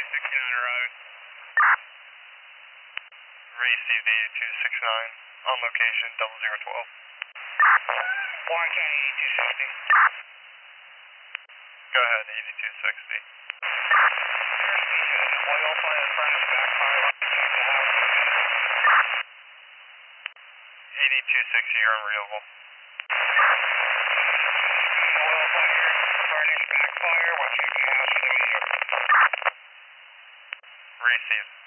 69 road. Received 8269 on location 0012. Warren County 8260. Go ahead, 8260. Oil plant in front of the backfire. Check the house. 8260, you're unreadable. Oil fire, furnace backfire. We're checking the house for the meter. Received.